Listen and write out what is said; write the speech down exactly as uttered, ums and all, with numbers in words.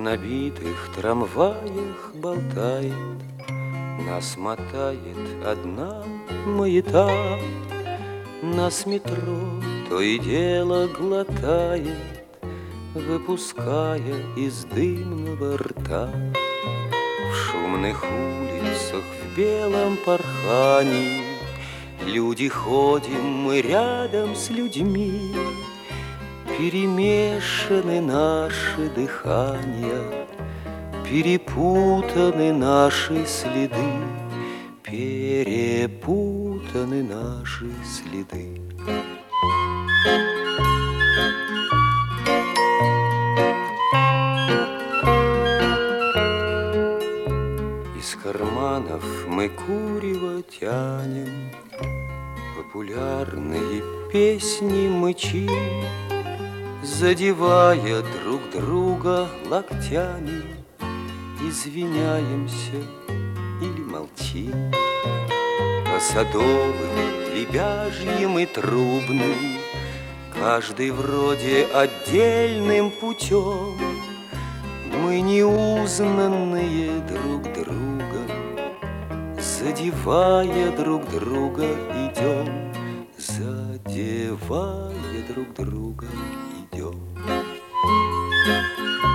набитых трамваях болтает, нас мотает одна маята. Нас метро то и дело глотает, выпуская из дымного рта. В шумных улицах в белом порхании люди ходим, мы рядом с людьми. Перемешаны наши дыхания, перепутаны наши следы, перепутаны наши следы. Из карманов мы курево тянем, популярные песни мычим, задевая друг друга локтями, извиняемся или молчим. По садовым, лебяжьим и трубным, каждый вроде отдельным путем, мы неузнанные друг другом, задевая друг друга идем, задевая друг друга идем.